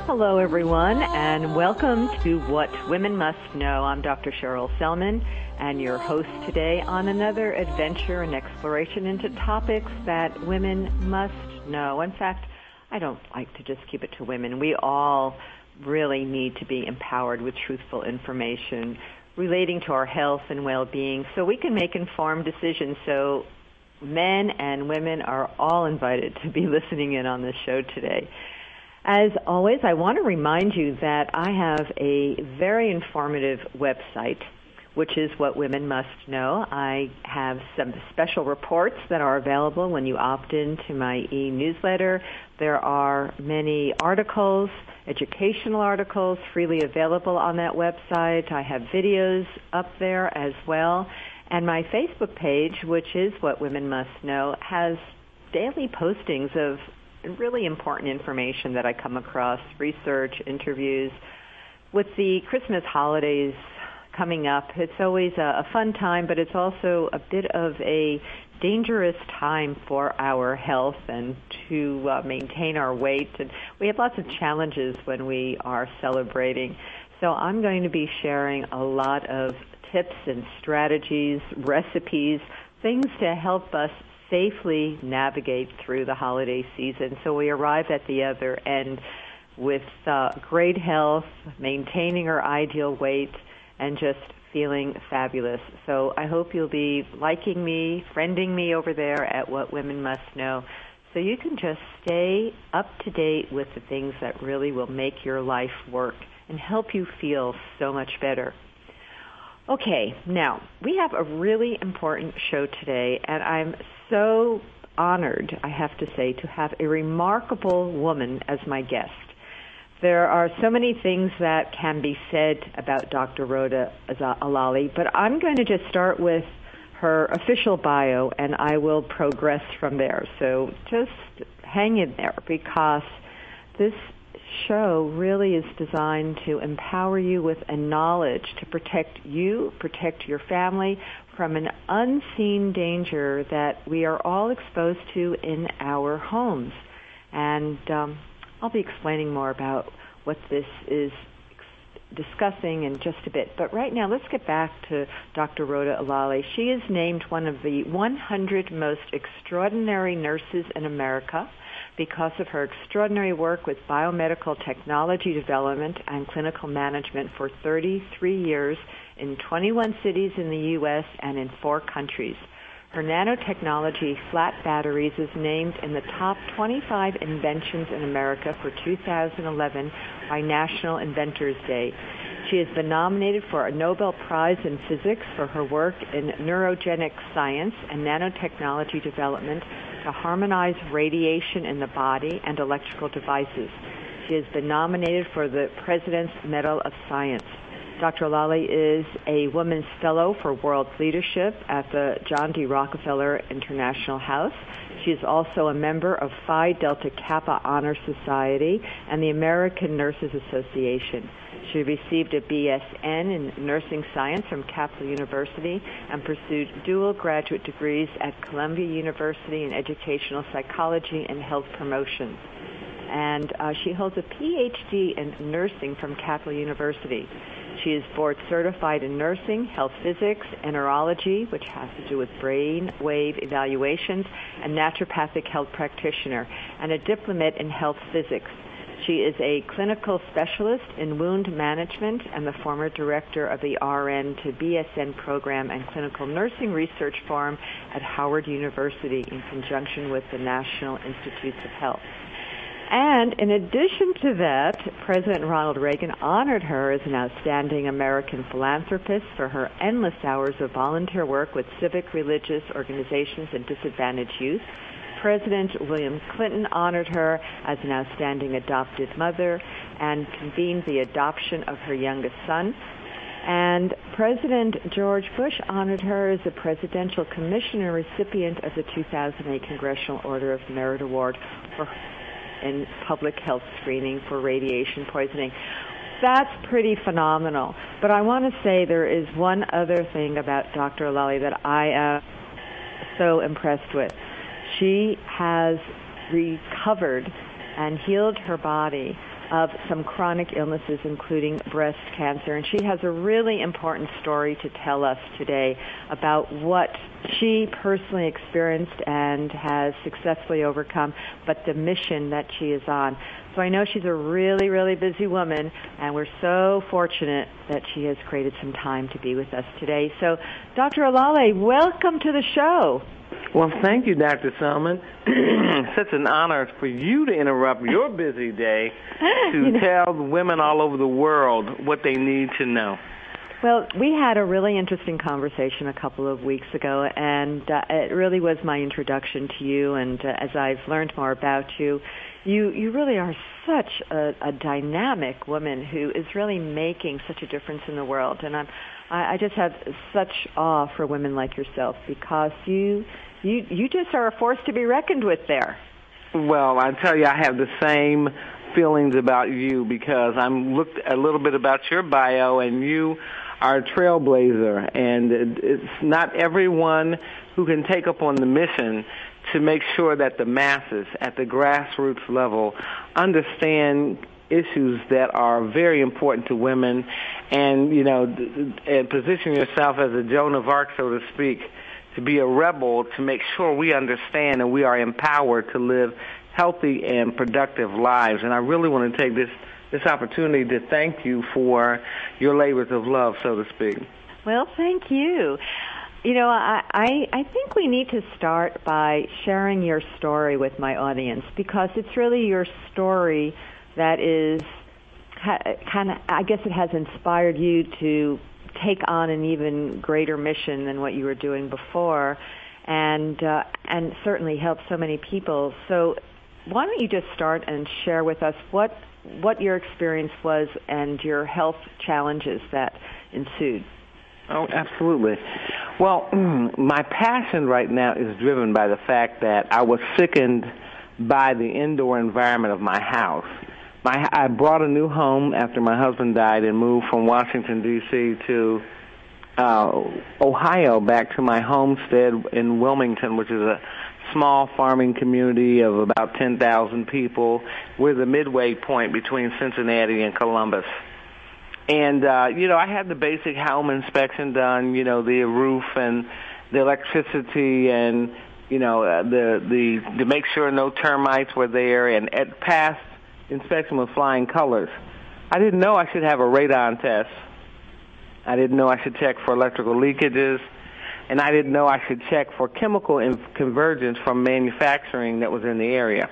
Hello, everyone, and welcome to What Women Must Know. I'm Dr. Cheryl Selman, and your host today on another adventure and exploration into topics that women must know. In fact, I don't like to just keep it to women. We all really need to be empowered with truthful information relating to our health and well-being so we can make informed decisions. So men and women are all invited to be listening in on this show today. As always, I want to remind you that I have a very informative website, which is What Women Must Know. I have some special reports that are available when you opt into my e-newsletter. There are many articles, educational articles, freely available on that website. I have videos up there as well. And my Facebook page, which is What Women Must Know, has daily postings of really important information that I come across, research, interviews. With the Christmas holidays coming up, it's always a fun time, but it's also a bit of a dangerous time for our health and to maintain our weight. And we have lots of challenges when we are celebrating. So I'm going to be sharing a lot of tips and strategies, recipes, things to help us safely navigate through the holiday season so we arrive at the other end with great health, maintaining our ideal weight, and just feeling fabulous. So I hope you'll be liking me, friending me over there at What Women Must Know, so you can just stay up to date with the things that really will make your life work and help you feel so much better. Okay, now, we have a really important show today, and I'm so honored, I have to say, to have a remarkable woman as my guest. There are so many things that can be said about Dr. Rhoda Allali, but I'm going to just start with her official bio, and I will progress from there. So just hang in there, because this show really is designed to empower you with a knowledge to protect you, protect your family from an unseen danger that we are all exposed to in our homes. And I'll be explaining more about what this is discussing in just a bit. But right now, let's get back to Dr. Rhoda Allali. She is named one of the 100 most extraordinary nurses in America because of her extraordinary work with biomedical technology development and clinical management for 33 years in 21 cities in the U.S. and in 4 countries. Her nanotechnology flat batteries is named in the top 25 inventions in America for 2011 by National Inventors Day. She has been nominated for a Nobel Prize in Physics for her work in neurogenic science and nanotechnology development to harmonize radiation in the body and electrical devices. She has been nominated for the President's Medal of Science. Dr. Allali is a Women's Fellow for World Leadership at the John D. Rockefeller International House. She is also a member of Phi Delta Kappa Honor Society and the American Nurses Association. She received a BSN in Nursing Science from Kaplan University and pursued dual graduate degrees at Columbia University in Educational Psychology and Health Promotion. And she holds a PhD in nursing from Kaplan University. She is board certified in nursing, health physics, and neurology, which has to do with brain wave evaluations, and naturopathic health practitioner, and a diplomate in health physics. She is a clinical specialist in wound management and the former director of the RN to BSN program and clinical nursing research forum at Howard University in conjunction with the National Institutes of Health. And in addition to that, President Ronald Reagan honored her as an outstanding American philanthropist for her endless hours of volunteer work with civic, religious organizations and disadvantaged youth. President William Clinton honored her as an outstanding adoptive mother and convened the adoption of her youngest son. And President George Bush honored her as a Presidential Commissioner recipient of the 2008 Congressional Order of Merit Award for in public health screening for radiation poisoning. That's pretty phenomenal. But I want to say there is one other thing about Dr. Allali that I am so impressed with. She has recovered and healed her body of some chronic illnesses, including breast cancer. And she has a really important story to tell us today about what she personally experienced and has successfully overcome, but the mission that she is on. So I know she's a really, really busy woman, and we're so fortunate that she has created some time to be with us today. So, Dr. Alale, welcome to the show. Well, thank you, Dr. Selman. Such an honor for you to interrupt your busy day to tell women all over the world what they need to know. Well, we had a really interesting conversation a couple of weeks ago, and it really was my introduction to you. And as I've learned more about you, you really are such a dynamic woman who is really making such a difference in the world. And I just have such awe for women like yourself, because you just are a force to be reckoned with there. Well, I tell you, I have the same feelings about you, because I'm looked a little bit about your bio, and you are a trailblazer, and it's not everyone who can take up on the mission to make sure that the masses at the grassroots level understand issues that are very important to women, and, you know, and position yourself as a Joan of Arc, so to speak, to be a rebel, to make sure we understand and we are empowered to live healthy and productive lives. And I really want to take this opportunity to thank you for your labors of love, so to speak. Well, thank you. You know, I think we need to start by sharing your story with my audience, because it's really your story that is kind of, I guess it has inspired you to take on an even greater mission than what you were doing before, and certainly help so many people. So why don't you just start and share with us what your experience was and your health challenges that ensued? Oh, absolutely. Well, my passion right now is driven by the fact that I was sickened by the indoor environment of my house. I brought a new home after my husband died and moved from Washington, D.C. to Ohio, back to my homestead in Wilmington, which is a small farming community of about 10,000 people. We're the midway point between Cincinnati and Columbus. And, you know, I had the basic home inspection done, you know, the roof and the electricity and, you know, to make sure no termites were there, and it passed inspection with flying colors. I didn't know I should have a radon test. I didn't know I should check for electrical leakages, and I didn't know I should check for chemical convergence from manufacturing that was in the area.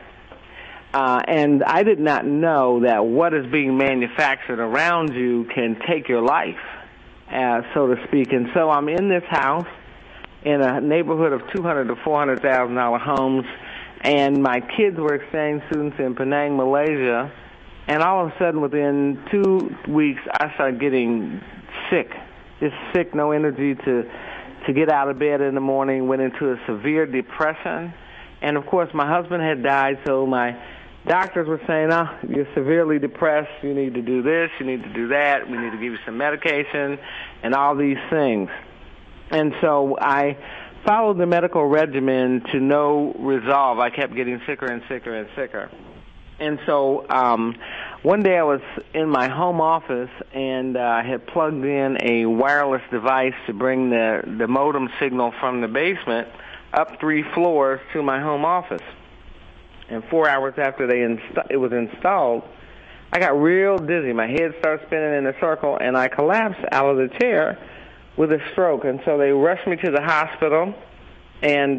And I did not know that what is being manufactured around you can take your life, so to speak. And so I'm in this house in a neighborhood of $200,000 to $400,000 homes, and my kids were exchange students in Penang, Malaysia, and all of a sudden within 2 weeks I started getting sick, just sick, no energy to get out of bed in the morning, went into a severe depression. And of course my husband had died, so my doctors were saying, oh, you're severely depressed, you need to do this, you need to do that, we need to give you some medication, and all these things. And so I followed the medical regimen to no resolve. I kept getting sicker and sicker and sicker. And so one day I was in my home office, and I had plugged in a wireless device to bring the modem signal from the basement up 3 floors to my home office. And 4 hours after it was installed, I got real dizzy. My head started spinning in a circle, and I collapsed out of the chair with a stroke. And so they rushed me to the hospital, and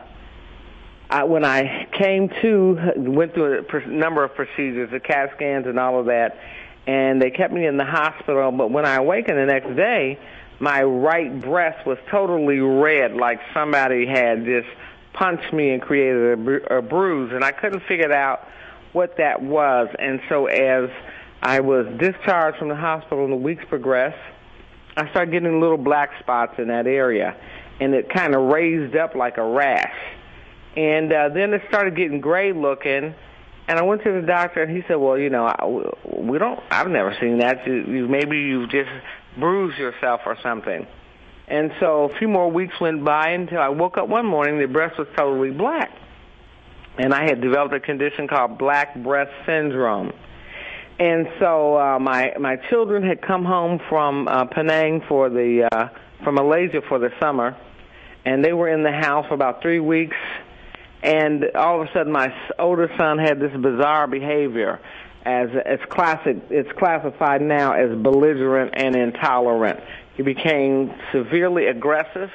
when I came to, went through a number of procedures, the CAT scans and all of that, and they kept me in the hospital. But when I awakened the next day, my right breast was totally red, like somebody had just punched me and created a bruise, and I couldn't figure out what that was. And so as I was discharged from the hospital and the weeks progressed, I started getting little black spots in that area, and it kind of raised up like a rash. And then it started getting gray looking, and I went to the doctor, and he said, well, you know, I've never seen that. Maybe you've just bruised yourself or something. And so a few more weeks went by until I woke up one morning, the breast was totally black. And I had developed a condition called black breast syndrome. And so my children had come home from Penang from Malaysia for the summer, and they were in the house for about 3 weeks. And all of a sudden, my older son had this bizarre behavior, it's classified now as belligerent and intolerant. He became severely aggressive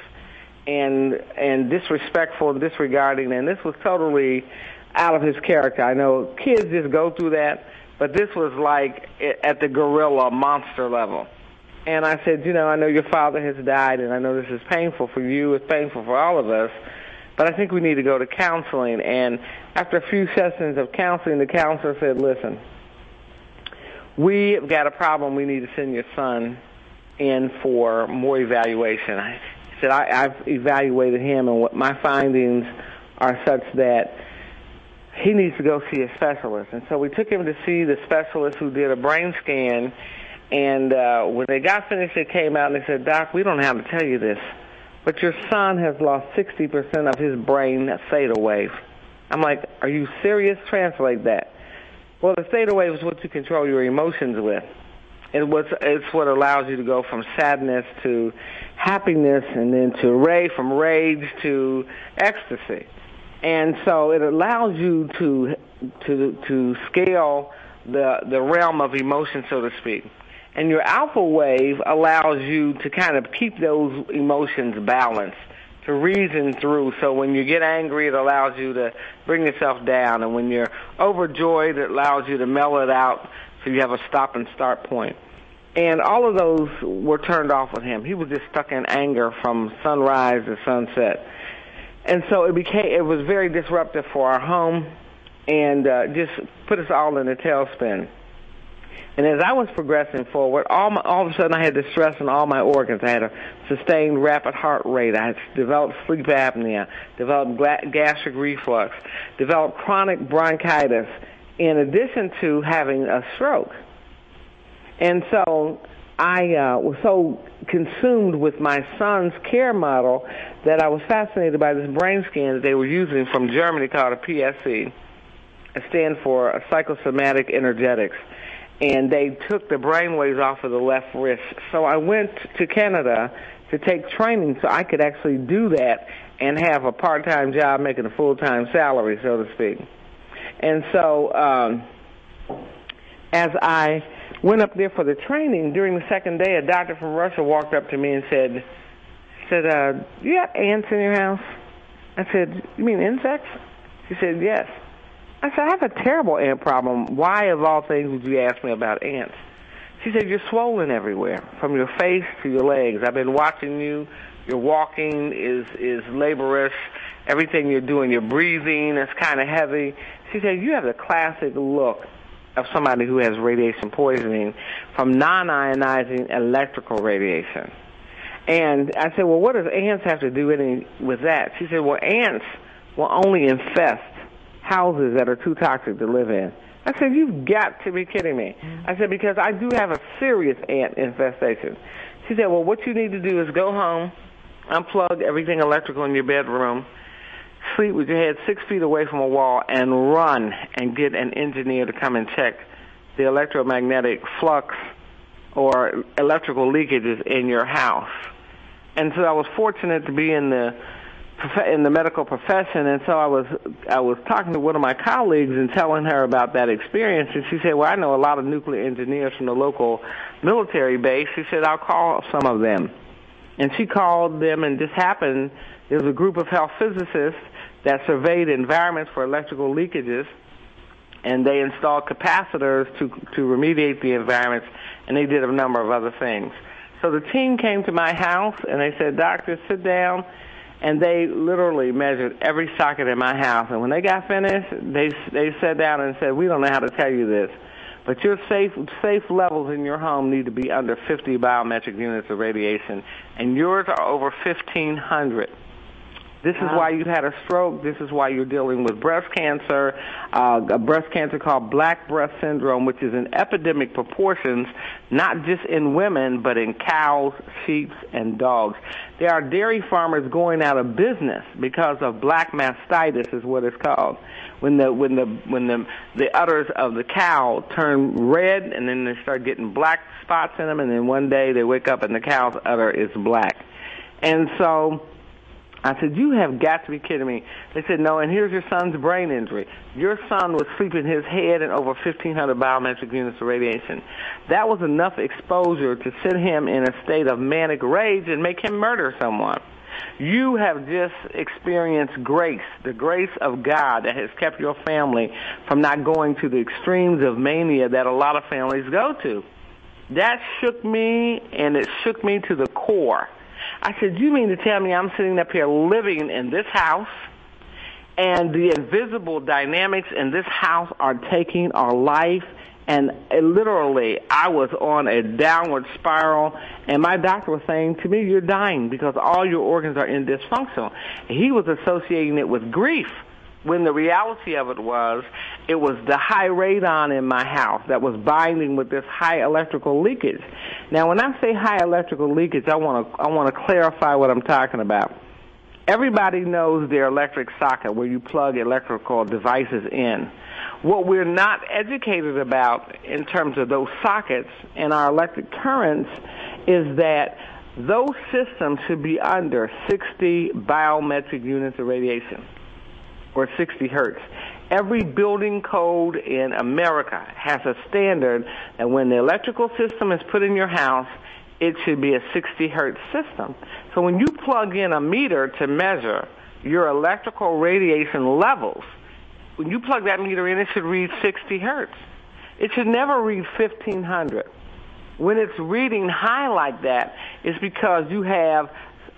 and disrespectful and disregarding, and this was totally out of his character. I know kids just go through that, but this was like at the gorilla monster level. And I said, I know your father has died, and I know this is painful for you, it's painful for all of us, but I think we need to go to counseling. And after a few sessions of counseling, the counselor said, listen, we've got a problem. We need to send your son in for more evaluation. I said, I've evaluated him, and what my findings are such that he needs to go see a specialist. And so we took him to see the specialist who did a brain scan, and when they got finished, they came out and they said, Doc, we don't have to tell you this, but your son has lost 60% of his brain theta wave. I'm like, are you serious? Translate that. Well, the theta wave is what you control your emotions with. It's what allows you to go from sadness to happiness, and then from rage to ecstasy. And so it allows you to scale the realm of emotion, so to speak. And your alpha wave allows you to kind of keep those emotions balanced, to reason through. So when you get angry, it allows you to bring yourself down. And when you're overjoyed, it allows you to mellow it out so you have a stop and start point. And all of those were turned off with him. He was just stuck in anger from sunrise to sunset. And so it was very disruptive for our home, and just put us all in a tailspin. And as I was progressing forward, all of a sudden I had distress in all my organs. I had a sustained rapid heart rate. I had developed sleep apnea, developed gastric reflux, developed chronic bronchitis, in addition to having a stroke. And so I was so consumed with my son's care model that I was fascinated by this brain scan that they were using from Germany called a PSE. It stands for psychosomatic energetics. And they took the brain waves off of the left wrist. So I went to Canada to take training so I could actually do that and have a part-time job making a full-time salary, so to speak. And so as I went up there for the training, during the second day, a doctor from Russia walked up to me and said, you have ants in your house? I said, you mean insects? She said, yes. I said, I have a terrible ant problem. Why, of all things, would you ask me about ants? She said, you're swollen everywhere, from your face to your legs. I've been watching you. Your walking is laborious. Everything you're doing, your breathing is kind of heavy. She said, you have the classic look of somebody who has radiation poisoning from non-ionizing electrical radiation. And I said, well, what does ants have to do with that? She said, well, ants will only infest houses that are too toxic to live in. I said, you've got to be kidding me. I said, because I do have a serious ant infestation. She said, well, what you need to do is go home, unplug everything electrical in your bedroom, sleep with your head 6 feet away from a wall, and run and get an engineer to come and check the electromagnetic flux or electrical leakages in your house. And so I was fortunate to be in the medical profession, and so I was talking to one of my colleagues and telling her about that experience, and she said, well, I know a lot of nuclear engineers from the local military base. She said, I'll call some of them. And she called them, and this happened. There was a group of health physicists that surveyed environments for electrical leakages, and they installed capacitors to remediate the environments, and they did a number of other things. So the team came to my house, and they said, doctor, sit down. And they literally measured every socket in my house. And when they got finished, they sat down and said, we don't know how to tell you this, but your safe levels in your home need to be under 50 biometric units of radiation, and yours are over 1,500. This is why you had a stroke. This is why you're dealing with breast cancer, a breast cancer called black breast syndrome, which is in epidemic proportions not just in women, but in cows, sheep, and dogs. There are dairy farmers going out of business because of black mastitis, is what it's called. When the udders of the cow turn red, and then they start getting black spots in them, and then one day they wake up and the cow's udder is black. And so I said, you have got to be kidding me. They said, no, and here's your son's brain injury. Your son was sleeping his head in over 1,500 biometric units of radiation. That was enough exposure to set him in a state of manic rage and make him murder someone. You have just experienced grace, the grace of God that has kept your family from not going to the extremes of mania that a lot of families go to. That shook me, and it shook me to the core. I said, you mean to tell me I'm sitting up here living in this house, and the invisible dynamics in this house are taking our life? And literally, I was on a downward spiral, and my doctor was saying to me, you're dying because all your organs are in dysfunction. He was associating it with grief, when the reality of it was the high radon in my house that was binding with this high electrical leakage. Now, when I say high electrical leakage, I want to clarify what I'm talking about. Everybody knows their electric socket where you plug electrical devices in. What we're not educated about in terms of those sockets and our electric currents is that those systems should be under 60 biometric units of radiation, or 60 hertz. Every building code in America has a standard that when the electrical system is put in your house, it should be a 60 hertz system. So when you plug in a meter to measure your electrical radiation levels, when you plug that meter in, it should read 60 hertz. It should never read 1,500. When it's reading high like that, it's because you have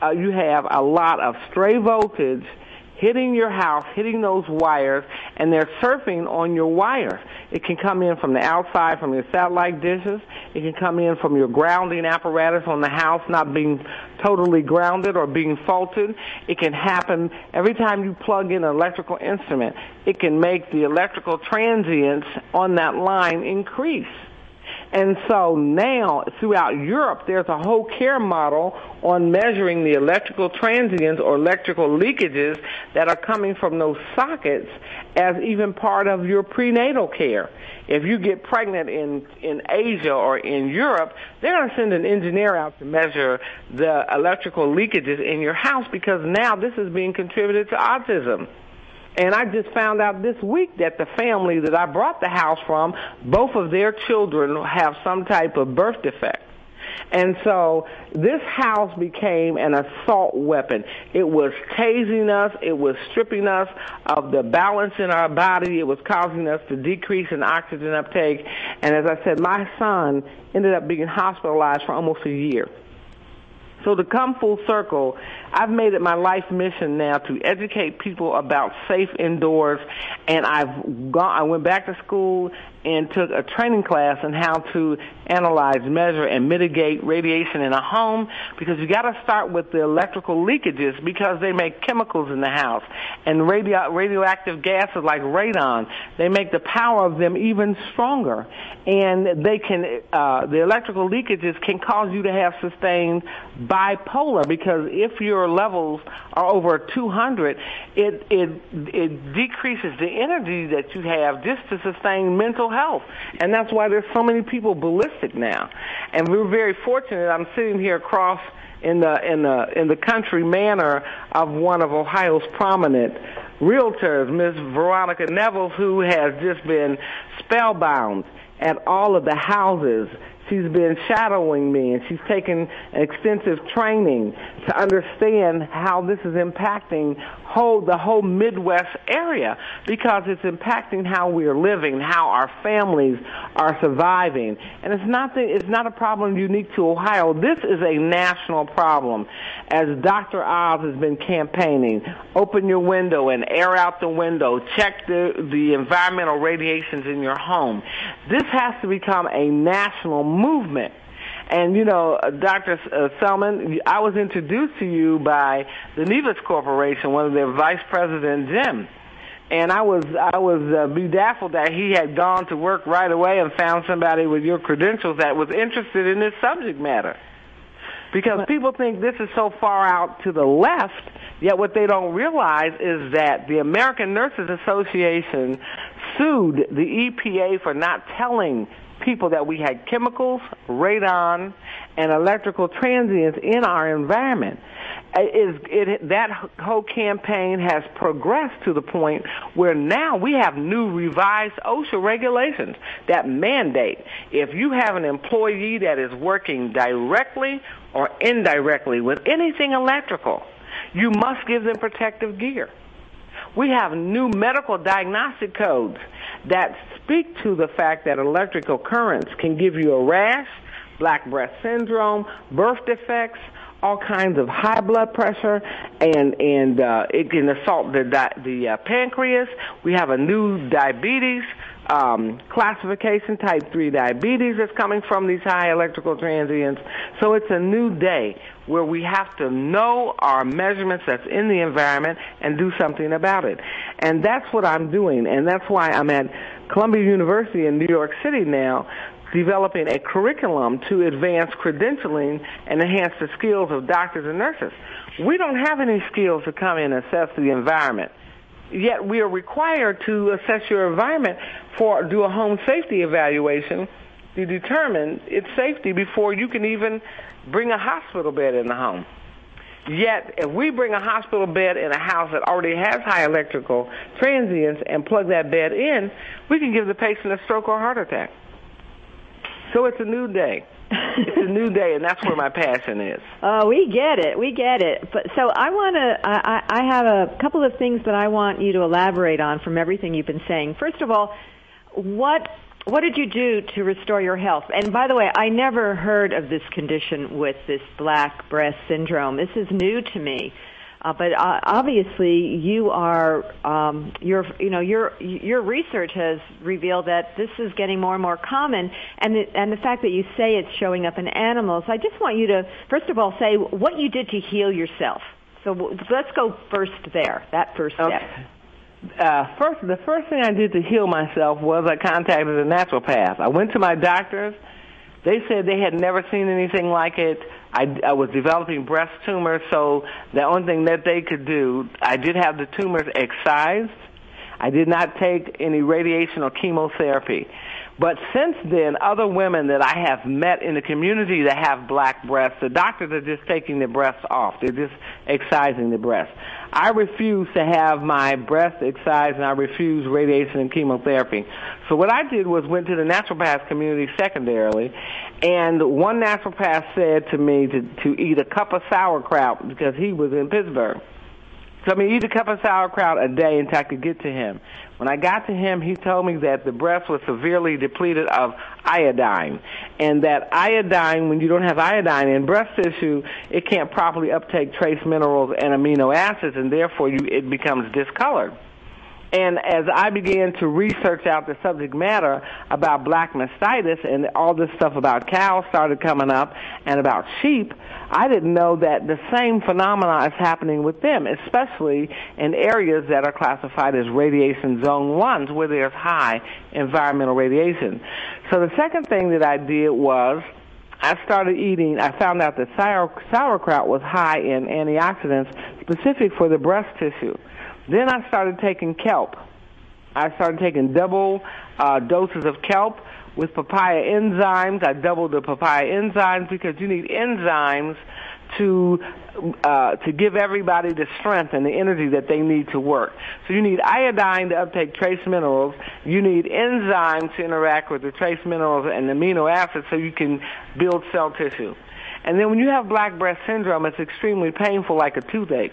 a lot of stray voltage hitting your house, hitting those wires, and they're surfing on your wires. It can come in from the outside, from your satellite dishes. It can come in from your grounding apparatus on the house not being totally grounded or being faulted. It can happen every time you plug in an electrical instrument. It can make the electrical transients on that line increase. And so now, throughout Europe, there's a whole care model on measuring the electrical transients or electrical leakages that are coming from those sockets as even part of your prenatal care. If you get pregnant in Asia or in Europe, they're going to send an engineer out to measure the electrical leakages in your house because now this is being contributed to autism. And I just found out this week that the family that I brought the house from, both of their children have some type of birth defect. And so this house became an assault weapon. It was tasing us. It was stripping us of the balance in our body. It was causing us to decrease in oxygen uptake. And as I said, my son ended up being hospitalized for almost a year. So to come full circle, I've made it my life mission now to educate people about safe indoors, and I went back to school and took a training class on how to analyze, measure, and mitigate radiation in a home, because you got to start with the electrical leakages because they make chemicals in the house, and radioactive gases like radon, they make the power of them even stronger, and they can the electrical leakages can cause you to have sustained bipolar, because if your levels are over 200, it decreases the energy that you have just to sustain mental health. And that's why there's so many people ballistic now. And we're very fortunate. I'm sitting here across in the country manor of one of Ohio's prominent realtors, Ms. Veronica Neville, who has just been spellbound at all of the houses. She's been shadowing me, and she's taken extensive training to understand how this is impacting the whole Midwest area, because it's impacting how we are living, how our families are surviving. And it's not a problem unique to Ohio. This is a national problem. As Dr. Oz has been campaigning, open your window and air out the window, check the environmental radiations in your home. This has to become a national movement. And, you know, Dr. Selman, I was introduced to you by the Nevis Corporation, one of their vice president, Jim. And I was bedazzled that he had gone to work right away and found somebody with your credentials that was interested in this subject matter. Because people think this is so far out to the left, yet what they don't realize is that the American Nurses Association sued the EPA for not telling people that we had chemicals, radon, and electrical transients in our environment. That whole campaign has progressed to the point where now we have new revised OSHA regulations that mandate if you have an employee that is working directly or indirectly with anything electrical, you must give them protective gear. We have new medical diagnostic codes that speak to the fact that electrical currents can give you a rash, black breast syndrome, birth defects, all kinds of high blood pressure, and it can assault the pancreas. We have a new diabetes classification, type 3 diabetes that's coming from these high electrical transients. So it's a new day where we have to know our measurements that's in the environment and do something about it. And that's what I'm doing, and that's why I'm at Columbia University in New York City now, developing a curriculum to advance credentialing and enhance the skills of doctors and nurses. We don't have any skills to come in and assess the environment, yet we are required to assess your environment do a home safety evaluation to determine its safety before you can even bring a hospital bed in the home. Yet, if we bring a hospital bed in a house that already has high electrical transients and plug that bed in, we can give the patient a stroke or a heart attack. So it's a new day. It's a new day, and that's where my passion is. Oh, we get it. But so I have a couple of things that I want you to elaborate on from everything you've been saying. First of all, what did you do to restore your health? And by the way, I never heard of this condition with this black breast syndrome. This is new to me. But obviously, you are your research has revealed that this is getting more and more common, and the fact that you say it's showing up in animals. I just want you to first of all say what you did to heal yourself. So let's go first there. That first step. Okay. The first thing I did to heal myself was I contacted a naturopath. I went to my doctors. They said they had never seen anything like it. I was developing breast tumors, so the only thing that they could do, I did have the tumors excised. I did not take any radiation or chemotherapy. But since then, other women that I have met in the community that have black breasts, the doctors are just taking the breasts off. They're just excising the breast. I refuse to have my breast excised, and I refuse radiation and chemotherapy. So what I did was went to the naturopath community secondarily, and one naturopath said to me to eat a cup of sauerkraut because he was in Pittsburgh. So I eat a cup of sauerkraut a day until I could get to him. When I got to him, he told me that the breast was severely depleted of iodine, and that iodine, when you don't have iodine in breast tissue, it can't properly uptake trace minerals and amino acids, and therefore it becomes discolored. And as I began to research out the subject matter about black mastitis and all this stuff about cows started coming up and about sheep, I didn't know that the same phenomena is happening with them, especially in areas that are classified as radiation zone 1s where there's high environmental radiation. So the second thing that I did was I found out that sauerkraut was high in antioxidants specific for the breast tissue. Then I started taking kelp. I started taking double doses of kelp with papaya enzymes. I doubled the papaya enzymes because you need enzymes to give everybody the strength and the energy that they need to work. So you need iodine to uptake trace minerals. You need enzymes to interact with the trace minerals and amino acids so you can build cell tissue. And then when you have black breast syndrome, it's extremely painful, like a toothache.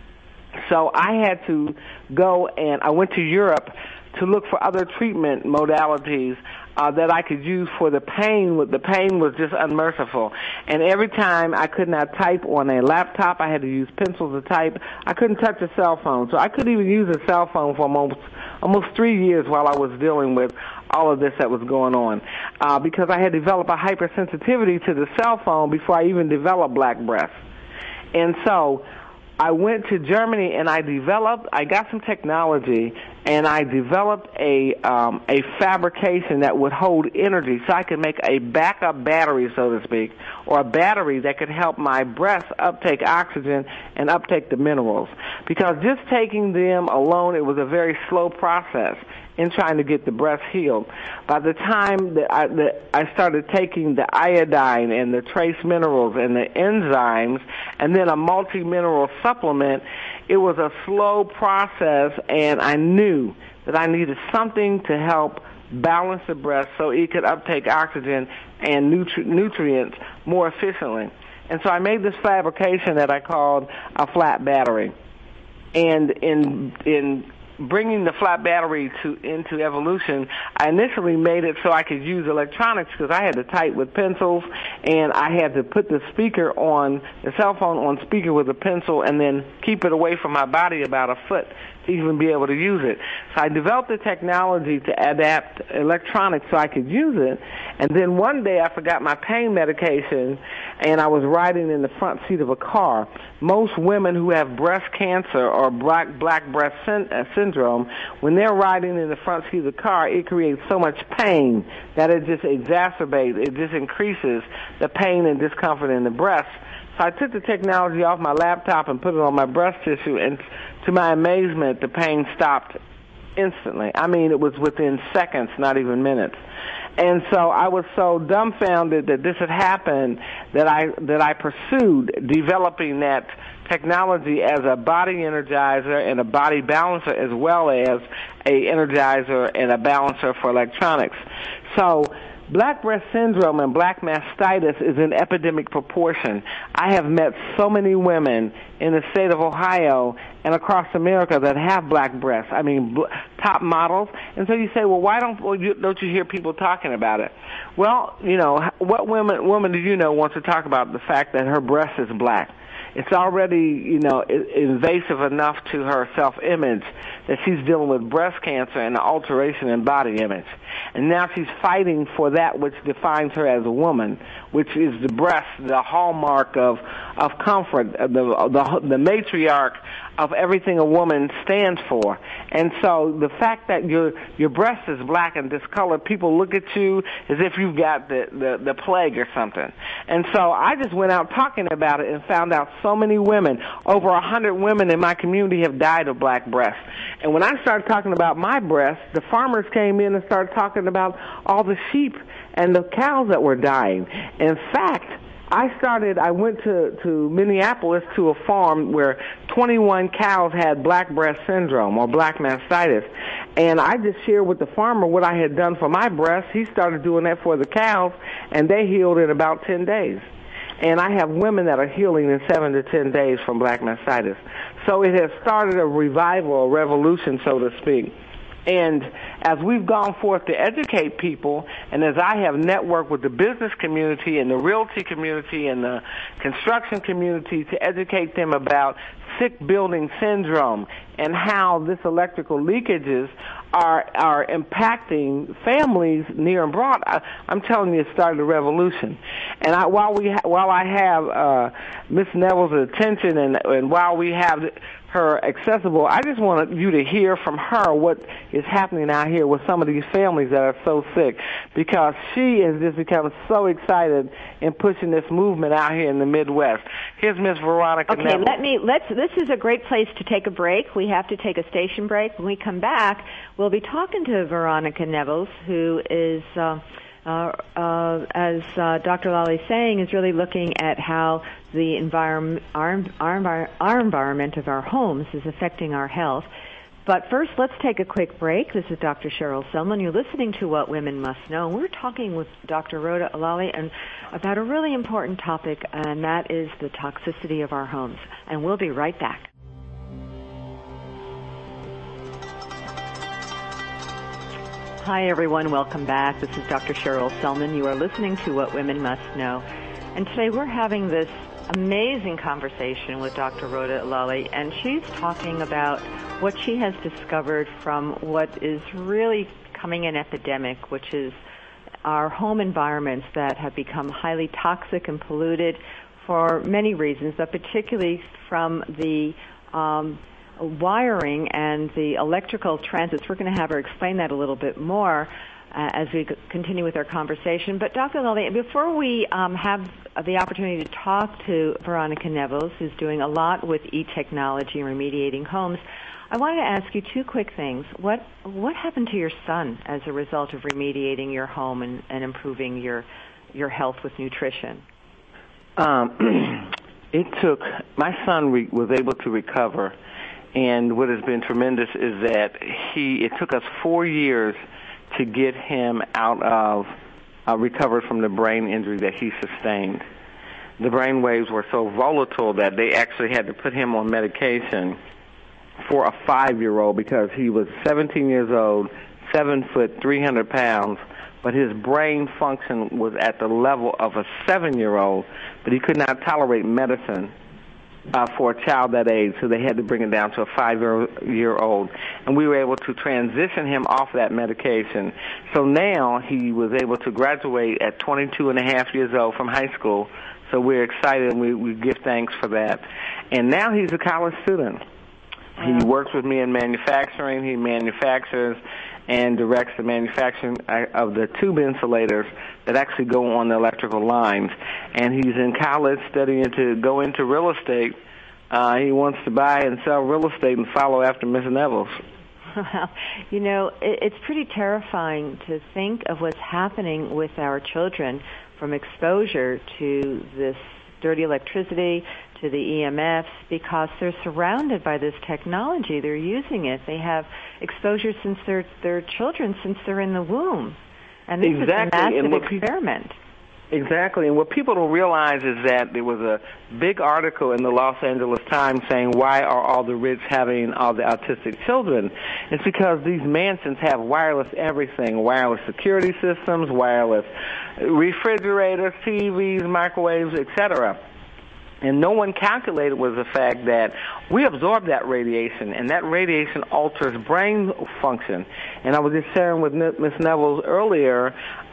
So I had to go, and I went to Europe to look for other treatment modalities that I could use for the pain. The pain was just unmerciful. And every time I could not type on a laptop, I had to use pencils to type. I couldn't touch a cell phone. So I couldn't even use a cell phone for almost 3 years while I was dealing with all of this that was going on because I had developed a hypersensitivity to the cell phone before I even developed black breast. And so I went to Germany and I got some technology, and I developed a fabrication that would hold energy, so I could make a backup battery, so to speak, or a battery that could help my breasts uptake oxygen and uptake the minerals. Because just taking them alone, it was a very slow process in trying to get the breast healed. By the time that I started taking the iodine and the trace minerals and the enzymes and then a multi-mineral supplement, it was a slow process, and I knew that I needed something to help balance the breast so it could uptake oxygen and nutrients more efficiently. And so I made this fabrication that I called a flat battery. And in bringing the flat battery into evolution, I initially made it so I could use electronics because I had to type with pencils, and I had to put the cell phone on speaker with a pencil and then keep it away from my body about a foot to even be able to use it. So I developed the technology to adapt electronics so I could use it, and then one day I forgot my pain medication, and I was riding in the front seat of a car. Most women who have breast cancer or black breast syndrome, when they're riding in the front seat of the car, it creates so much pain that it just it just increases the pain and discomfort in the breast. So I took the technology off my laptop and put it on my breast tissue, and to my amazement, the pain stopped instantly. I mean, it was within seconds, not even minutes. And so I was so dumbfounded that this had happened that I pursued developing that technology as a body energizer and a body balancer, as well as a energizer and a balancer for electronics. So black breast syndrome and black mastitis is in epidemic proportion. I have met so many women in the state of Ohio and across America that have black breasts. I mean, top models. And so you say, well, why don't you hear people talking about it? Well, you know, what woman do you know wants to talk about the fact that her breast is black? It's already, you know, invasive enough to her self-image that she's dealing with breast cancer and an alteration in body image. And now she's fighting for that which defines her as a woman, which is the breast, the hallmark of comfort, the matriarch of everything a woman stands for. And so the fact that your breast is black and discolored, people look at you as if you've got the plague or something. And so I just went out talking about it and found out so many women, over 100 women in my community have died of black breasts. And when I started talking about my breasts, the farmers came in and started talking about all the sheep and the cows that were dying. In fact, I went to Minneapolis to a farm where 21 cows had black breast syndrome or black mastitis. And I just shared with the farmer what I had done for my breast. He started doing that for the cows, and they healed in about 10 days. And I have women that are healing in 7 to 10 days from black mastitis. So it has started a revival, a revolution, so to speak. And as we've gone forth to educate people, and as I have networked with the business community and the realty community and the construction community to educate them about sick building syndrome and how this electrical leakages are impacting families near and broad, I'm telling you, it started a revolution. And while I have Miss Neville's attention and while we have her accessible, I just want you to hear from her what is happening out here with some of these families that are so sick, because she has just become so excited in pushing this movement out here in the Midwest. Here's Miss Veronica Neville. Okay, this is a great place to take a break. We have to take a station break. When we come back, we'll be talking to Veronica Neville, who is as Dr. Lally is saying, is really looking at how the our environment of our homes is affecting our health. But first, let's take a quick break. This is Dr. Cheryl Selman. You're listening to What Women Must Know. We're talking with Dr. Rhoda Lally about a really important topic, and that is the toxicity of our homes. And we'll be right back. Hi, everyone. Welcome back. This is Dr. Cheryl Selman. You are listening to What Women Must Know. And today we're having this amazing conversation with Dr. Rhoda Lally, and she's talking about what she has discovered from what is really coming an epidemic, which is our home environments that have become highly toxic and polluted for many reasons, but particularly from the wiring and the electrical transits. We're going to have her explain that a little bit more as we continue with our conversation. But Dr. Lally, before we have the opportunity to talk to Veronica Nevels, who's doing a lot with e-technology and remediating homes, I wanted to ask you two quick things. What happened to your son as a result of remediating your home and improving your health with nutrition? It took, my son was able to recover, and what has been tremendous is that it took us 4 years to get him out of, recovered from the brain injury that he sustained. The brain waves were so volatile that they actually had to put him on medication for a 5-year-old because he was 17 years old, 7 foot, 300 pounds, but his brain function was at the level of a 7-year-old, but he could not tolerate medicine for a child that age, so they had to bring it down to a 5-year-old. And we were able to transition him off that medication. So now he was able to graduate at 22 and a half years old from high school, so we're excited and we give thanks for that. And now he's a college student. He works with me in manufacturing. He manufactures and directs the manufacturing of the tube insulators that actually go on the electrical lines. And he's in college studying to go into real estate. He wants to buy and sell real estate and follow after Miss Nevels. Well, you know, it's pretty terrifying to think of what's happening with our children from exposure to this dirty electricity, to the EMFs, because they're surrounded by this technology. They're using it. They have exposure since they're children, since they're in the womb. And this is a massive experiment. Exactly. And what people don't realize is that there was a big article in the Los Angeles Times saying, why are all the rich having all the autistic children? It's because these mansions have wireless everything, wireless security systems, wireless refrigerators, TVs, microwaves, etc. And no one calculated was the fact that we absorb that radiation, and that radiation alters brain function. And I was just sharing with Ms. Nevels earlier,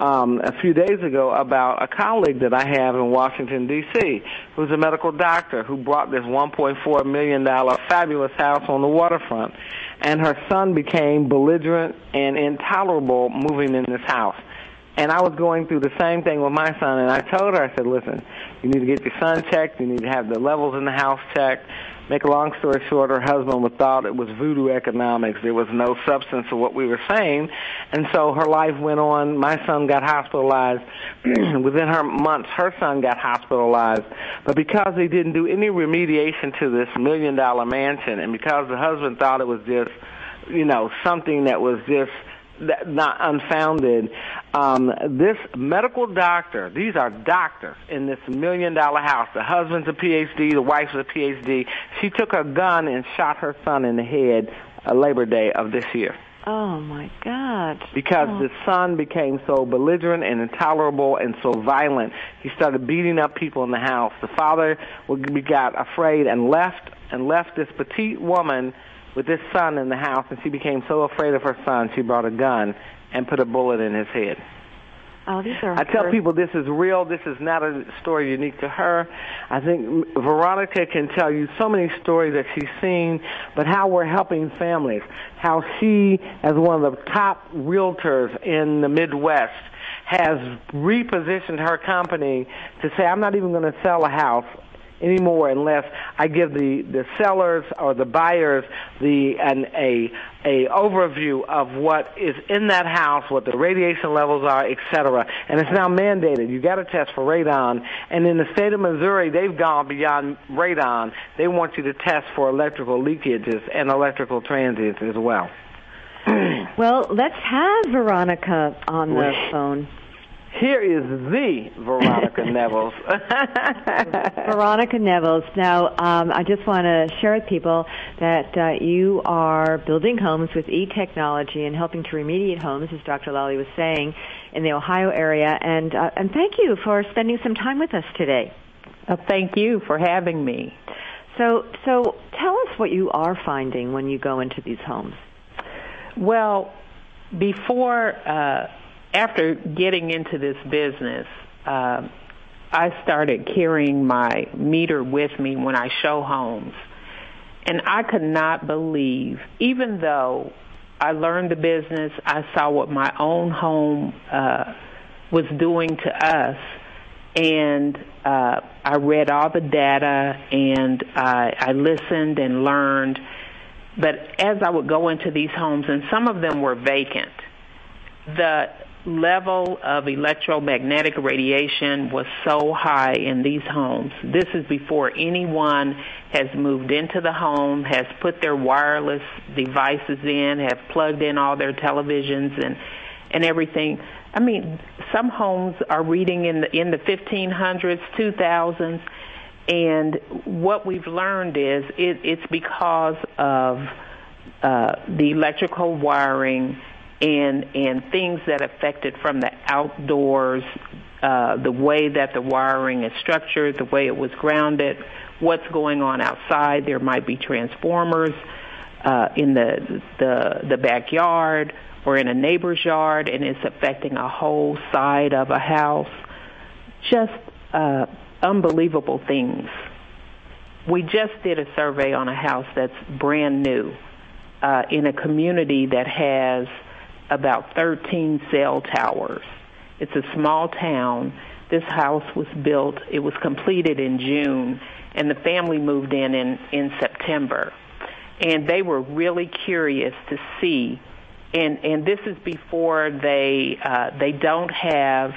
a few days ago, about a colleague that I have in Washington, D.C., who's a medical doctor who bought this $1.4 million fabulous house on the waterfront. And her son became belligerent and intolerable moving in this house. And I was going through the same thing with my son, and I told her, I said, listen, you need to get your son checked, you need to have the levels in the house checked. Make a long story short, her husband thought it was voodoo economics. There was no substance to what we were saying, and so her life went on. My son got hospitalized. Within her months, her son got hospitalized. But because they didn't do any remediation to this $1 million mansion, and because the husband thought it was just, something that was just not unfounded, this medical doctor, these are doctors in this $1 million house. The husband's a PhD, the wife's a PhD. She took a gun and shot her son in the head Labor Day of this year. Oh, my God. Because the son became so belligerent and intolerable and so violent, he started beating up people in the house. The father got afraid and left this petite woman with this son in the house, and she became so afraid of her son, she brought a gun and put a bullet in his head. Oh, these are. I tell people this is real. This is not a story unique to her. I think Veronica can tell you so many stories that she's seen, but how we're helping families, how she, as one of the top realtors in the Midwest, has repositioned her company to say, I'm not even going to sell a house anymore unless I give the sellers or the buyers a overview of what is in that house, what the radiation levels are, etc. And it's now mandated. You got to test for radon. And in the state of Missouri, they've gone beyond radon. They want you to test for electrical leakages and electrical transients as well. Well, let's have Veronica on the phone. Here is the Veronica Nevels. Veronica Nevels. Now, I just want to share with people that you are building homes with e-technology and helping to remediate homes, as Dr. Lally was saying, in the Ohio area. And thank you for spending some time with us today. Thank you for having me. So tell us what you are finding when you go into these homes. Well, after getting into this business, I started carrying my meter with me when I show homes. And I could not believe, even though I learned the business, I saw what my own home was doing to us, and I read all the data, and I listened and learned. But as I would go into these homes, and some of them were vacant, the level of electromagnetic radiation was so high in these homes. This is before anyone has moved into the home, has put their wireless devices in, have plugged in all their televisions and everything. I mean, some homes are reading in the 1500s, 2000s, and what we've learned is it's because of the electrical wiring and things that affected from the outdoors, the way that the wiring is structured, the way it was grounded, what's going on outside. There might be transformers in the backyard or in a neighbor's yard, and it's affecting a whole side of a house. Just unbelievable things. We just did a survey on a house that's brand new in a community that has about 13 cell towers. It's a small town. This house was built, it was completed in June, and the family moved in September. And they were really curious to see, and this is before they don't have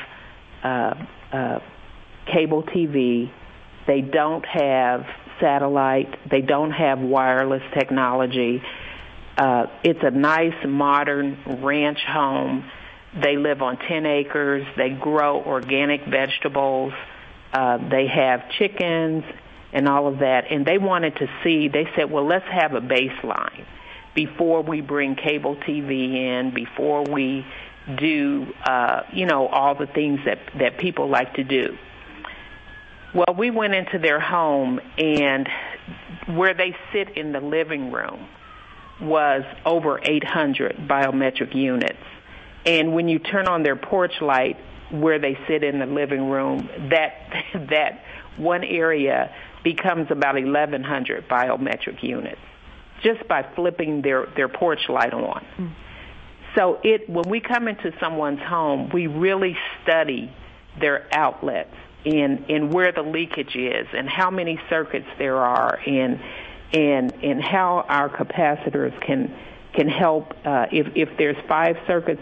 cable TV, they don't have satellite, they don't have wireless technology. It's a nice, modern ranch home. They live on 10 acres. They grow organic vegetables. They have chickens and all of that. And they wanted to see, they said, well, let's have a baseline before we bring cable TV in, before we do, all the things that people like to do. Well, we went into their home, and where they sit in the living room was over 800 biometric units. And when you turn on their porch light where they sit in the living room, that one area becomes about 1,100 biometric units just by flipping their porch light on. Mm. So when we come into someone's home, we really study their outlets and where the leakage is and how many circuits there are and how our capacitors can help if there's 5 circuits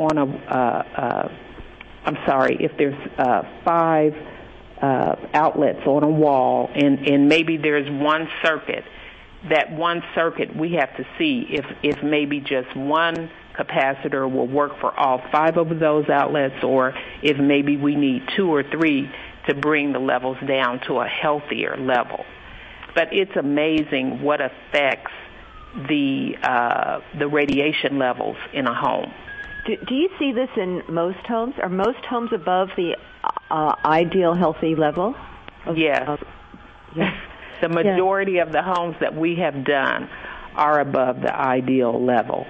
if there's 5 outlets on a wall and maybe there's one circuit. That one circuit we have to see if maybe just one capacitor will work for all 5 of those outlets, or if maybe we need 2 or 3 to bring the levels down to a healthier level. But it's amazing what affects the radiation levels in a home. Do you see this in most homes? Are most homes above the ideal healthy level? Yes. Yes. The majority of the homes that we have done are above the ideal level.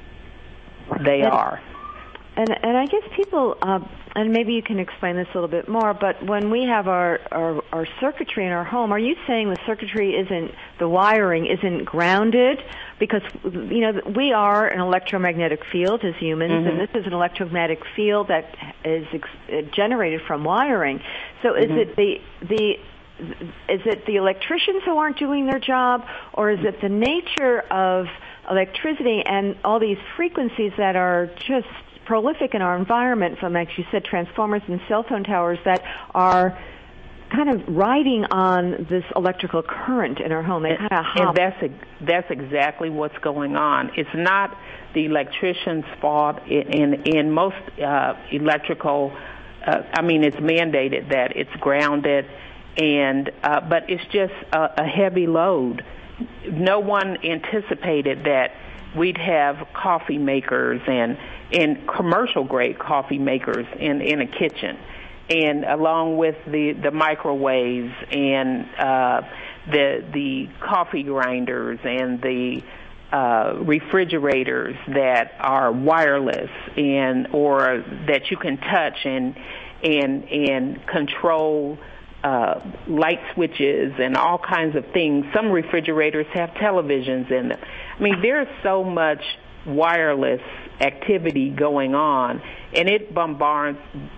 They are. And I guess people, and maybe you can explain this a little bit more, but when we have our circuitry in our home, are you saying the circuitry the wiring isn't grounded? Because, we are an electromagnetic field as humans, mm-hmm. and this is an electromagnetic field that is generated from wiring. So is mm-hmm. Is it the electricians who aren't doing their job, or is it the nature of electricity and all these frequencies that are just prolific in our environment, from, like you said, transformers and cell phone towers that are kind of riding on this electrical current in our home? They kind of hop. And that's exactly what's going on. It's not the electrician's fault. In most electrical, it's mandated that it's grounded, but it's just a heavy load. No one anticipated that we'd have coffee makers and commercial grade coffee makers in a kitchen, and along with the microwaves and the coffee grinders and the refrigerators that are wireless or that you can touch and control light switches and all kinds of things. Some refrigerators have televisions in them. I mean, there's so much wireless activity going on, and it bombards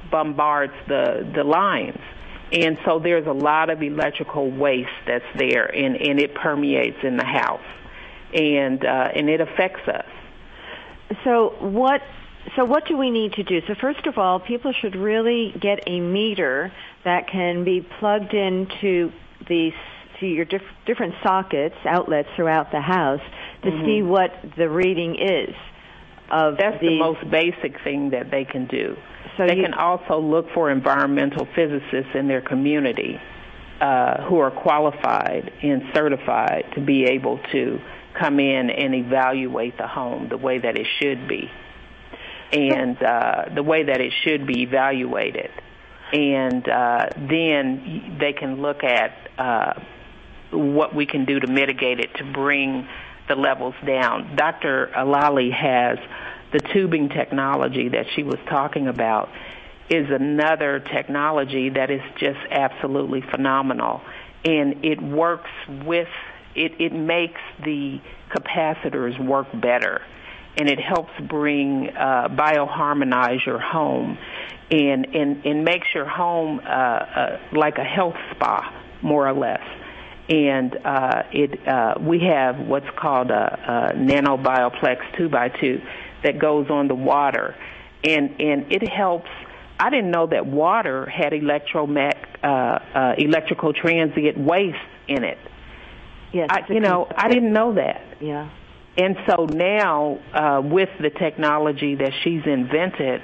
the lines. And so there's a lot of electrical waste that's there, and it permeates in the house, and it affects us. So what do we need to do? So first of all, people should really get a meter that can be plugged into your different sockets, outlets throughout the house to see what the reading is. That's the most basic thing that they can do. So they can also look for environmental physicists in their community who are qualified and certified to be able to come in and evaluate the home the way that it should be, and the way that it should be evaluated. And then they can look at what we can do to mitigate it, to bring the levels down. Dr. Alali has the tubing technology that she was talking about, is another technology that is just absolutely phenomenal. And it works with, it makes the capacitors work better. And it helps bring, bioharmonize your home and makes your home like a health spa, more or less. And we have what's called a nanobioplex 2x2 that goes on the water, and it helps. I didn't know that water had electrical transient waste in it. Yes, I didn't know that. Yeah. And so now, with the technology that she's invented,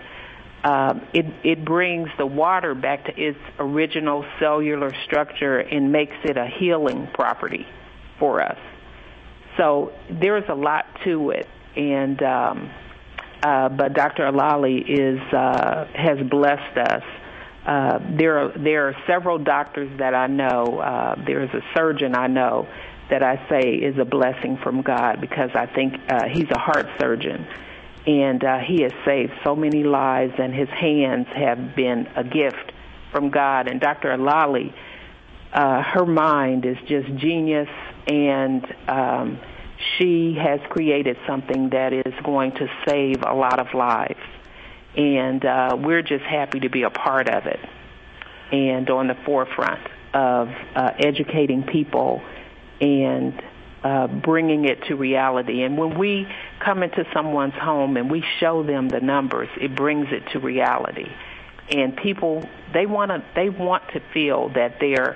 it brings the water back to its original cellular structure and makes it a healing property for us. So there's a lot to it, and but Dr. Alali has blessed us. There are several doctors that I know. There's a surgeon I know that I say is a blessing from God, because I think he's a heart surgeon. And he has saved so many lives, and his hands have been a gift from God. And Dr. Alali, her mind is just genius, and she has created something that is going to save a lot of lives. And we're just happy to be a part of it and on the forefront of educating people and bringing it to reality. And when we come into someone's home and we show them the numbers, it brings it to reality. And people, they want to feel that their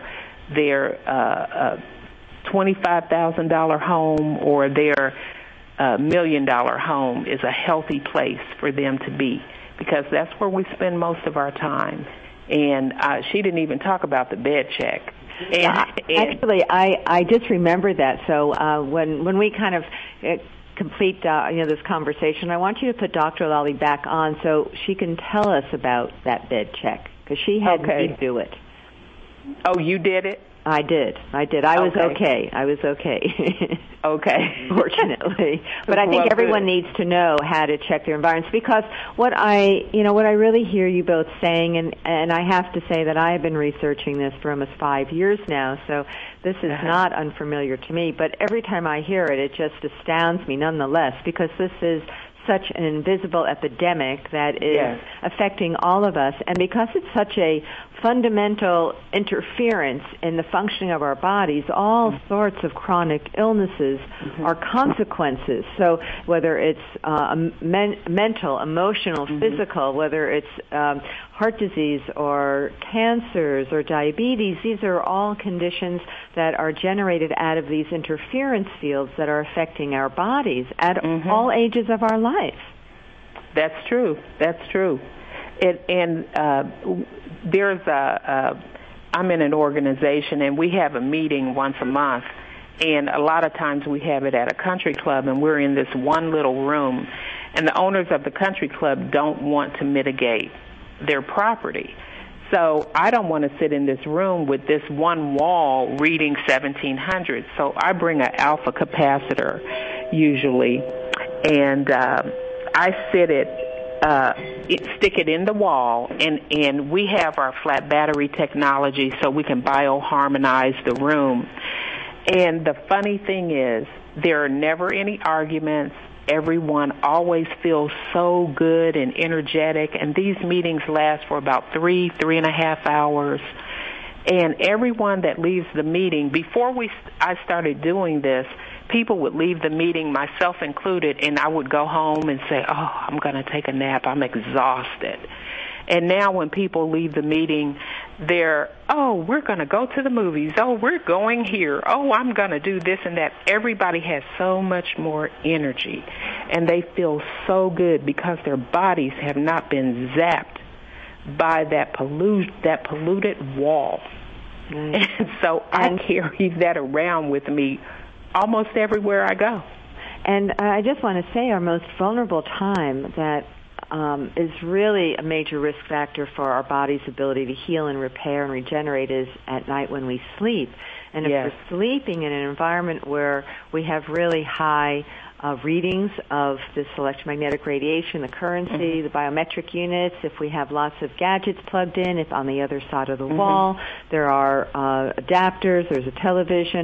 $25,000 home or their $1 million home is a healthy place for them to be, because that's where we spend most of our time. And she didn't even talk about the bed check. Actually, I just remembered that. So when we kind of complete this conversation, I want you to put Dr. Alali back on so she can tell us about that bed check, because she had me do it. Oh, you did it? I did. I was okay. Okay. Fortunately. But I think everyone needs to know how to check their environments, because what I really hear you both saying, and I have to say that I have been researching this for almost 5 years now, so this is not unfamiliar to me, but every time I hear it, it just astounds me nonetheless, because this is such an invisible epidemic that is affecting all of us, and because it's such a fundamental interference in the functioning of our bodies, all sorts of chronic illnesses are consequences. So whether it's mental, emotional, physical, whether it's heart disease or cancers or diabetes, these are all conditions that are generated out of these interference fields that are affecting our bodies at all ages of our life. That's true. There's I'm in an organization, and we have a meeting once a month, and a lot of times we have it at a country club, and we're in this one little room, and the owners of the country club don't want to mitigate their property. So I don't want to sit in this room with this one wall reading 1700. So I bring an alpha capacitor usually, and I sit it stick it in the wall, and we have our flat battery technology so we can bioharmonize the room. And the funny thing is, there are never any arguments. Everyone always feels so good and energetic, and these meetings last for about 3.5 hours. And everyone that leaves the meeting, before I started doing this, people would leave the meeting, myself included, and I would go home and say, oh, I'm going to take a nap. I'm exhausted. And now when people leave the meeting, they're, oh, we're going to go to the movies. Oh, we're going here. Oh, I'm going to do this and that. Everybody has so much more energy, and they feel so good because their bodies have not been zapped by that polluted wall. Nice. And so I carry that around with me almost everywhere I go. And I just want to say our most vulnerable time that is really a major risk factor for our body's ability to heal and repair and regenerate is at night when we sleep. And if we're sleeping in an environment where we have really high readings of this electromagnetic radiation, the currency, the biometric units, if we have lots of gadgets plugged in, if on the other side of the wall there are adapters, there's a television,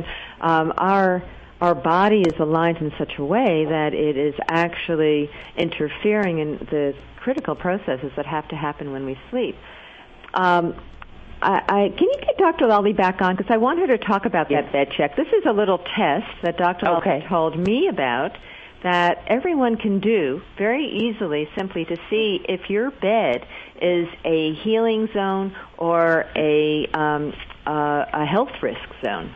our body is aligned in such a way that it is actually interfering in the critical processes that have to happen when we sleep. Can you get Dr. Lalli back on? Because I want her to talk about that bed check. This is a little test that Dr. Lalli told me about that everyone can do very easily simply to see if your bed is a healing zone or a health risk zone.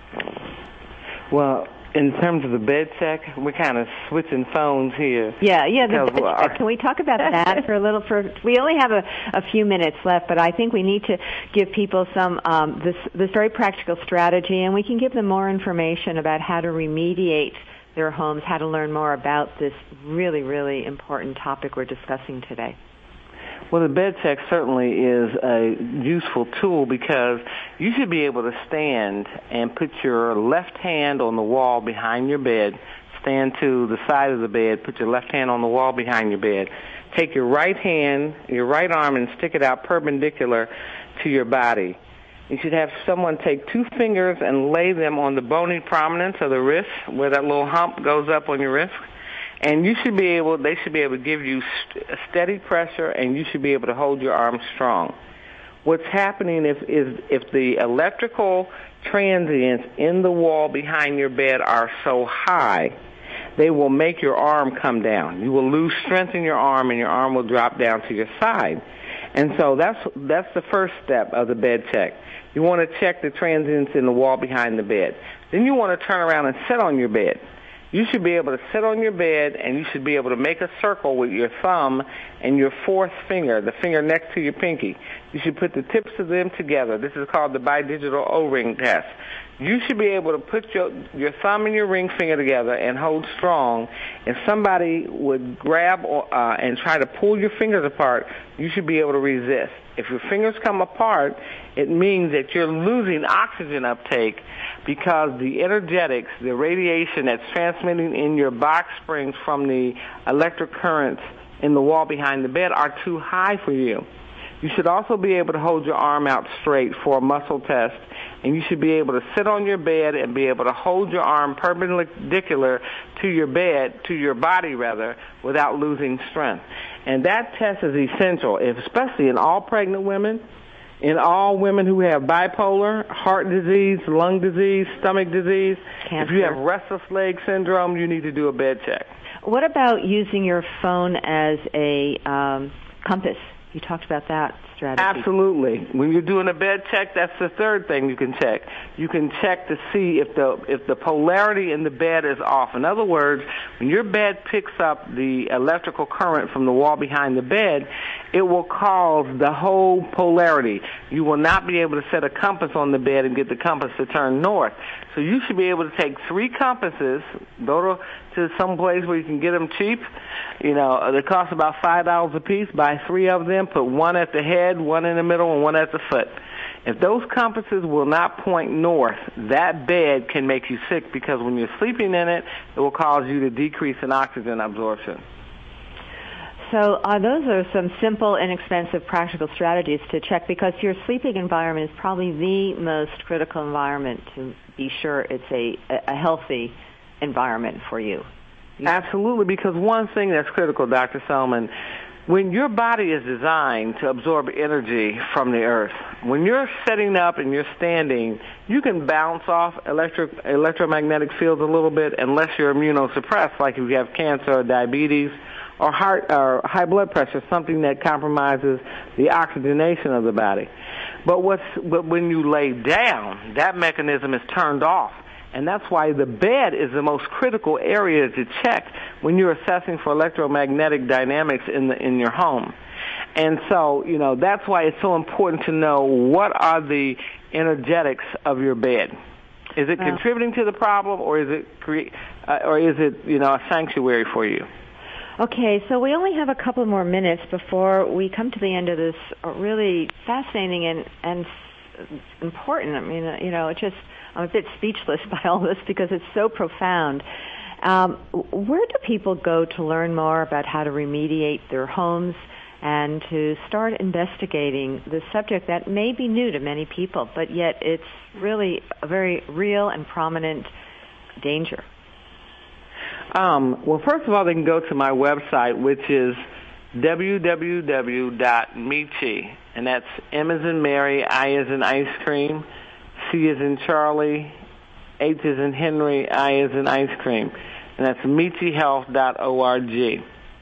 Well, in terms of the bed check, we're kind of switching phones here. Yeah, the bed check. Can we talk about that for a little? We only have a few minutes left, but I think we need to give people some this very practical strategy, and we can give them more information about how to remediate their homes, how to learn more about this really, really important topic we're discussing today. Well, the bed check certainly is a useful tool because you should be able to stand and put your left hand on the wall behind your bed, stand to the side of the bed, put your left hand on the wall behind your bed, take your right hand, your right arm, and stick it out perpendicular to your body. You should have someone take 2 fingers and lay them on the bony prominence of the wrist where that little hump goes up on your wrist. And they should be able to give you steady pressure, and you should be able to hold your arm strong. What's happening if the electrical transients in the wall behind your bed are so high, they will make your arm come down. You will lose strength in your arm, and your arm will drop down to your side. And so that's the first step of the bed check. You want to check the transients in the wall behind the bed. Then you want to turn around and sit on your bed. You should be able to sit on your bed, and you should be able to make a circle with your thumb and your fourth finger, the finger next to your pinky. You should put the tips of them together. This is called the bidigital O-ring test. You should be able to put your thumb and your ring finger together and hold strong. If somebody would grab and try to pull your fingers apart, you should be able to resist. If your fingers come apart, it means that you're losing oxygen uptake because the energetics, the radiation that's transmitting in your box springs from the electric currents in the wall behind the bed are too high for you. You should also be able to hold your arm out straight for a muscle test, and you should be able to sit on your bed and be able to hold your arm perpendicular to your bed, to your body rather, without losing strength. And that test is essential, especially in all pregnant women, in all women who have bipolar, heart disease, lung disease, stomach disease. Cancer. If you have restless leg syndrome, you need to do a bed check. What about using your phone as a compass? You talked about that strategy. Absolutely. When you're doing a bed check, that's the third thing you can check. You can check to see if the polarity in the bed is off. In other words, when your bed picks up the electrical current from the wall behind the bed, it will cause the whole polarity. You will not be able to set a compass on the bed and get the compass to turn north. So you should be able to take 3 compasses, go to some place where you can get them cheap. You know, they cost about $5 a piece. Buy 3 of them, put 1 at the head, 1 in the middle, and 1 at the foot. If those compasses will not point north, that bed can make you sick because when you're sleeping in it, it will cause you to decrease in oxygen absorption. So those are some simple, inexpensive, practical strategies to check, because your sleeping environment is probably the most critical environment to be sure it's a healthy environment for you. Absolutely, because one thing that's critical, Dr. Selman, when your body is designed to absorb energy from the earth, when you're sitting up and you're standing, you can bounce off electromagnetic fields a little bit unless you're immunosuppressed, like if you have cancer or diabetes or heart or high blood pressure, something that compromises the oxygenation of the body. But when you lay down, that mechanism is turned off. And that's why the bed is the most critical area to check when you're assessing for electromagnetic dynamics in your home. And so, that's why it's so important to know what are the energetics of your bed. Is it contributing to the problem, or is it a sanctuary for you? Okay, so we only have a couple more minutes before we come to the end of this really fascinating and important. I mean, I'm a bit speechless by all this because it's so profound. Where do people go to learn more about how to remediate their homes and to start investigating the subject that may be new to many people, but yet it's really a very real and prominent danger? Well, first of all, they can go to my website, which is www.meechi, and that's M as in Mary, I as in ice cream, C as in Charlie, H as in Henry, I as in ice cream. And that's meechihealth.org.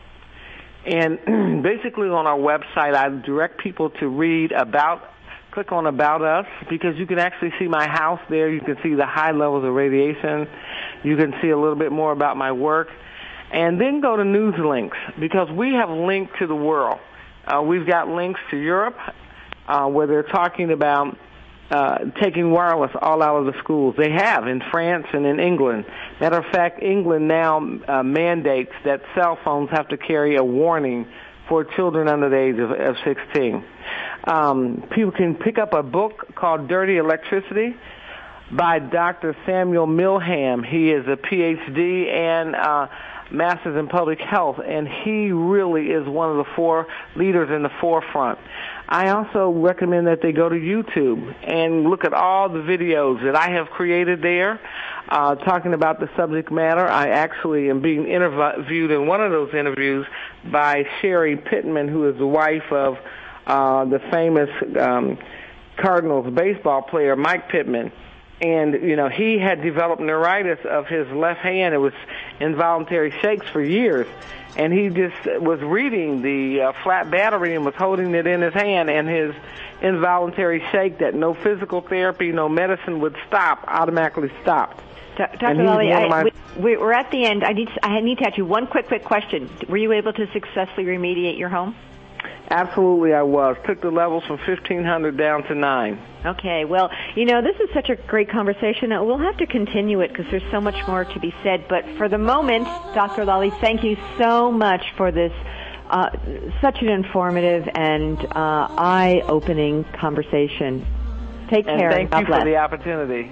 And basically on our website, I direct people to click on About Us, because you can actually see my house there. You can see the high levels of radiation. You can see a little bit more about my work. And then go to news links, because we have linked to the world. We've got links to Europe, where they're talking about taking wireless all out of the schools. They have in France and in England. Matter of fact, England now mandates that cell phones have to carry a warning for children under the age of 16. People can pick up a book called Dirty Electricity by Dr. Samuel Milham. He is a PhD and Master's in Public Health, and he really is one of the four leaders in the forefront. I also recommend that they go to YouTube and look at all the videos that I have created there talking about the subject matter. I actually am being interviewed in one of those interviews by Sherry Pittman, who is the wife of the famous Cardinals baseball player Mike Pittman. And, he had developed neuritis of his left hand. It was involuntary shakes for years. And he just was reading the flat battery and was holding it in his hand, and his involuntary shake that no physical therapy, no medicine would stop, automatically stopped. Dr. Lally, we're at the end. I need to ask you one quick question. Were you able to successfully remediate your home? Absolutely, I was. Took the levels from 1,500 down to 9. Okay. Well, this is such a great conversation. We'll have to continue it because there's so much more to be said. But for the moment, Dr. Lally, thank you so much for this such an informative and eye-opening conversation. Take care. And thank you for the opportunity.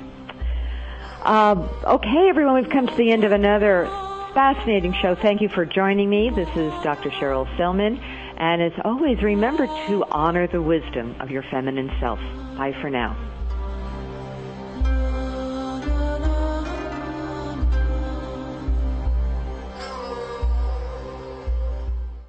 Okay, everyone, we've come to the end of another fascinating show. Thank you for joining me. This is Dr. Cheryl Selman. And as always, remember to honor the wisdom of your feminine self. Bye for now.